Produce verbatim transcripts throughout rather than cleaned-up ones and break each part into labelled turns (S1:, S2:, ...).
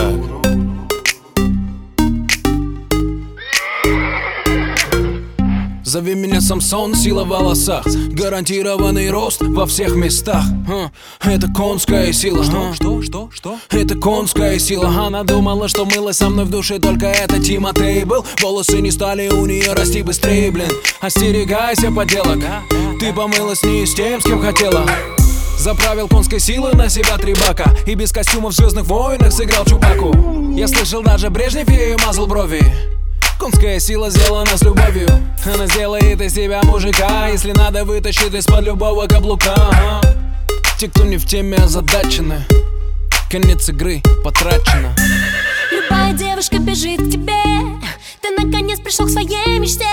S1: так. Зови меня Самсон, сила в волосах, гарантированный рост во всех местах. Это конская сила.
S2: Что, что, что, что?
S1: Это конская сила. Она думала, что мылась со мной в душе, только это Тимотей был. Волосы не стали у нее расти быстрее, блин. Остерегайся поделок, ты помылась не с тем, с кем хотела. Заправил конской силы на себя три бака и без костюма в «Звездных войнах» сыграл Чубаку. Я слышал, даже Брежнев ей мазал брови. Конская сила сделана с любовью. Она сделает из тебя мужика, если надо, вытащит из-под любого каблука. Ага. Те, кто не в теме, озадачены. Конец игры потрачено.
S3: Любая девушка бежит к тебе. Ты наконец пришел к своей мечте.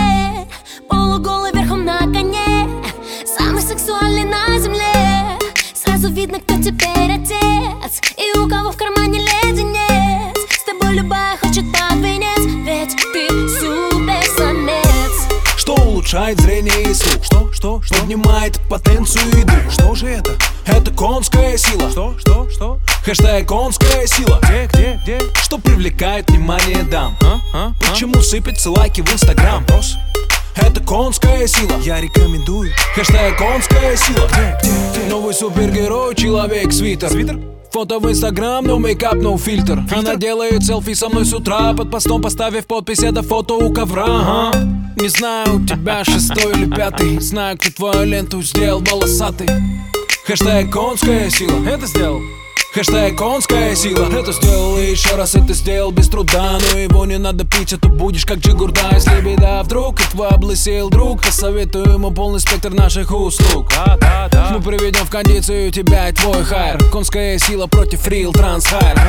S3: Полуголый верхом на коне, самый сексуальный на земле. Сразу видно, кто теперь отец и у кого в кармане леденец. С тобой любая хочет под венец, ведь ты суперсамец.
S1: Что улучшает зрение и слух?
S2: Что, что, что?
S1: Поднимает потенцию и дух.
S2: Что же это?
S1: Это конская сила.
S2: Что, что, что?
S1: Хэштег конская сила.
S2: Где, где, где?
S1: Что привлекает внимание дам?
S2: А, а,
S1: Почему сыпятся лайки в инстаграм?
S2: Вопрос.
S1: Это конская сила.
S2: Я рекомендую.
S1: Хэштег конская сила.
S2: Где, где, где?
S1: Новый супергерой, человек-свитер.
S2: Свитер?
S1: Фото в инстаграм, no мейкап, no фильтр. Она делает селфи со мной с утра, под постом поставив подпись, это фото у ковра. Ага. Не знаю, у тебя шестой или пятый, знаю, кто твою ленту сделал волосатый. Хэштег конская сила.
S2: Это сделал.
S1: Хэштег конская сила. Это сделал и еще раз это сделал без труда. Но его не надо пить, а то будешь как Джигурда. Если беда вдруг, и твой облысел друг, посоветую ему полный спектр наших услуг.
S2: Да, да, да.
S1: Мы приведем в кондицию тебя и твой хайр. Конская сила против рил трансхайр.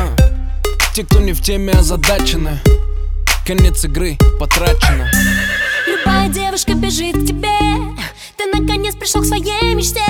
S1: Те, кто не в теме, озадачены. Конец игры потрачено.
S3: Любая девушка бежит к тебе. Ты наконец пришел к своей мечте.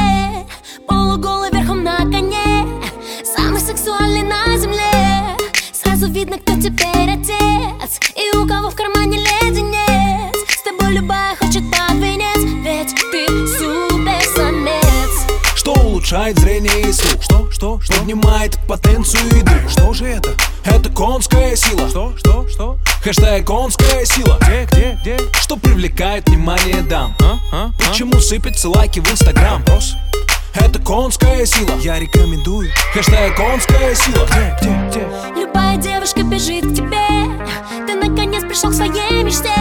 S3: Полуголый верхом на коне, самый сексуальный на земле. Сразу видно, кто теперь отец и у кого в кармане леденец. С тобой любая хочет под венец, ведь ты суперсамец.
S1: Что улучшает зрение и слух?
S2: Что, что, что?
S1: Поднимает потенцию и дух.
S2: Что же это?
S1: Это конская сила.
S2: Что, что, что?
S1: Хэштег конская сила.
S2: Где, где, где?
S1: Что привлекает внимание дам?
S2: А, а,
S1: Почему сыпятся лайки в инстаграм?
S2: Вопрос.
S1: Это конская сила.
S2: Я рекомендую.
S1: Хэштег конская сила.
S2: Где, где, где?
S3: Любая девушка бежит к тебе. Ты наконец пришел к своей мечте.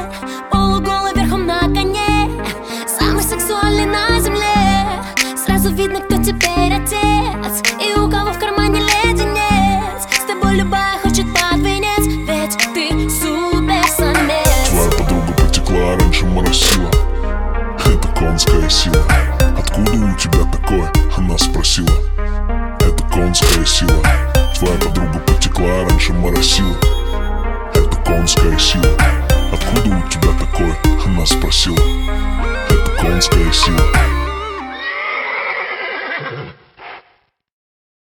S3: Полуголый верхом на коне, самый сексуальный на земле. Сразу видно, кто теперь отец и у кого в кармане леденец. С тобой любая хочет под венец, ведь ты суперсамец.
S4: Твоя подруга потекла, раньше моросила. Это конская сила. Откуда у тебя такое? Она спросила. Это конская сила. Твоя подруга потекла, раньше моросила.